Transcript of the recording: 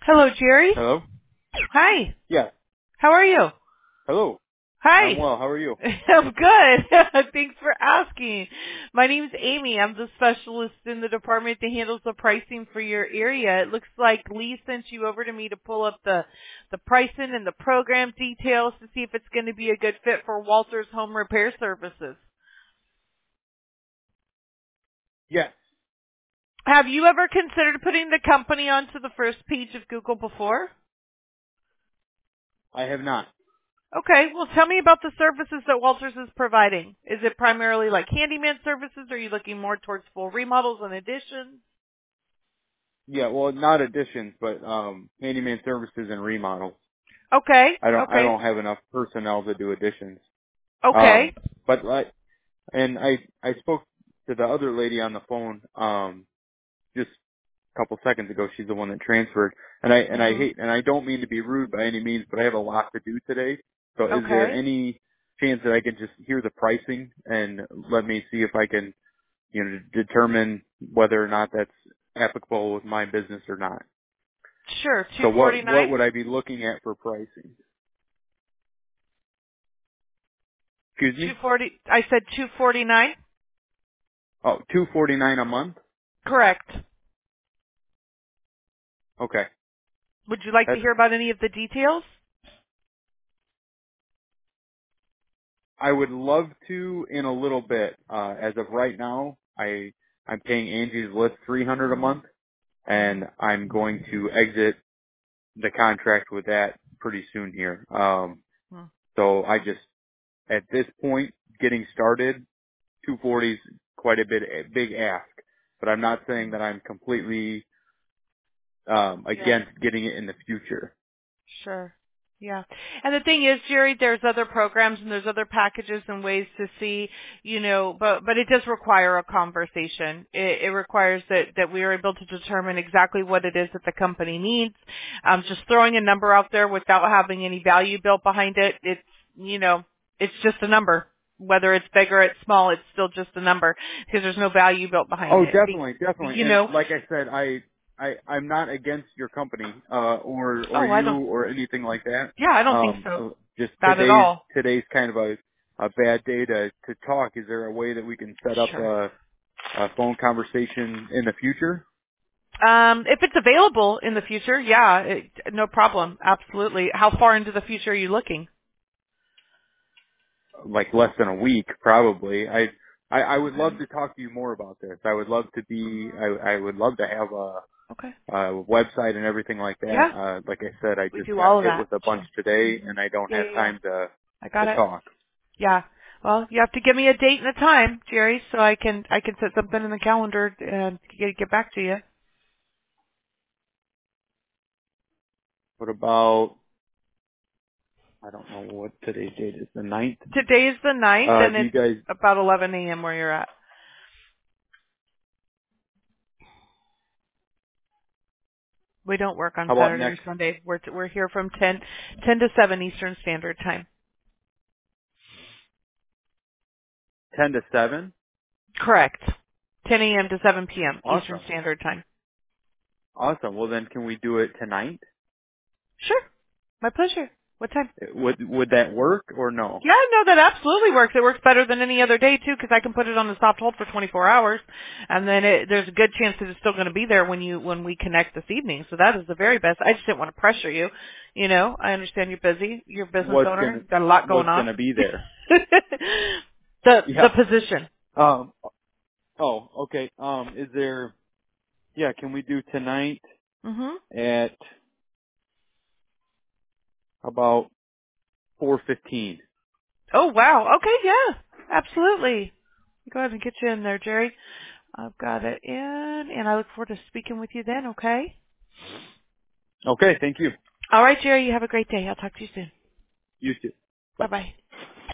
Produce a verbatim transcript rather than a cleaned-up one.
Hello, Jerry. Hello? Hi. Yes. How are you? Hello. I'm Hi. well. How are you? I'm good. Thanks for asking. My name's Amy. I'm the specialist in the department that handles the pricing for your area. It looks like Lee sent you over to me to pull up the the pricing and the program details to see if it's going to be a good fit for Walter's Home Repair Services. Yes. Have you ever considered putting the company onto the first page of Google before? I have not. Okay, well tell me about the services that Walters is providing. Is it primarily like handyman services, or are you looking more towards full remodels and additions? Yeah, well, not additions, but um handyman services and remodels. Okay, I don't I okay, don't have enough personnel to do additions. okay, Um but like and I I spoke to the other lady on the phone um just a couple seconds ago. She's the one that transferred. And I and I mhm, hate and I don't mean to be rude by any means, but I have a lot to do today. So is there okay, any chance that I can just hear the pricing and let me see if I can you know, to determine whether or not that's applicable with my business or not. sure. Two So forty what what nine, would I be looking at for pricing? Excuse two me? forty. I said two forty nine. Oh, two forty nine a month? Correct. Okay. Would you like to That's hear about any of the details? I would love to in a little bit. Uh as of right now, I I'm paying Angie's List three hundred a month and I'm going to exit the contract with that pretty soon here. Um Hmm. so I just at this point getting started two forty is quite a bit a big ask, but I'm not saying that I'm completely um, Yeah. against getting it in the future. Sure. Yeah. And the thing is, Jerry, there's other programs and there's other packages and ways to see, you know, but, but it does require a conversation. It, it requires that, that we are able to determine exactly what it is that the company needs. Um, just throwing a number out there without having any value built behind it, it's, you know, it's just a number. Whether it's big or it's small, it's still just a number because there's no value built behind Oh, it. definitely, definitely. You And know, like I said, I, I, I'm not against your company, uh, or, or oh, I you don't, or anything like that. yeah, I don't think Um, so. uh, just Not at today's, all. today's kind of a, a bad day to, to talk. Is there a way that we can set up Sure. a, a phone conversation in the future? Um, if it's available in the future, yeah, it, no problem. Absolutely. How far into the future are you looking? Like less than a week, probably. I, I, I would love Okay. to talk to you more about this. I would love to be, I, I would love to have a, Okay. uh, website and everything like that. Yeah, Uh, like I said, I we just do got all of hit that. with a bunch Sure. today hmm and I don't Yeah, have yeah, yeah. time to, I got to it. talk. Yeah. Well, you have to give me a date and a time, Jerry, so I can I can set something in the calendar and get get back to you. What about, I don't know what today's date is, the ninth? Today is the ninth, Uh, and do you it's guys, about eleven a.m. where you're at. We don't work on how about Saturday or next Sunday. We're we're here from ten ten to seven Eastern Standard Time. ten to seven? Correct. ten a.m. to seven p.m. Eastern Awesome. Standard Time. Awesome. Well then can we do it tonight? Sure. My pleasure. What time? Would, would that work or no? Yeah, no, that absolutely works. It works better than any other day too, because I can put it on the soft hold for twenty-four hours, and then it, there's a good chance that it's still going to be there when you when we connect this evening. So that is the very best. I just didn't want to pressure you. You know, I understand you're busy. You're a business What's gonna, owner. Got a lot going what's on. gonna be there? the the Yeah. position. Um, oh, okay. Um, is there, yeah, can we do tonight Mhm. at about four fifteen? Oh wow. Okay. Yeah. Absolutely. Go ahead and get you in there, Jerry. I've got it in, and I look forward to speaking with you then. Okay. Okay, thank you. All right, Jerry. You have a great day. I'll talk to you soon. You too. Bye. Bye bye.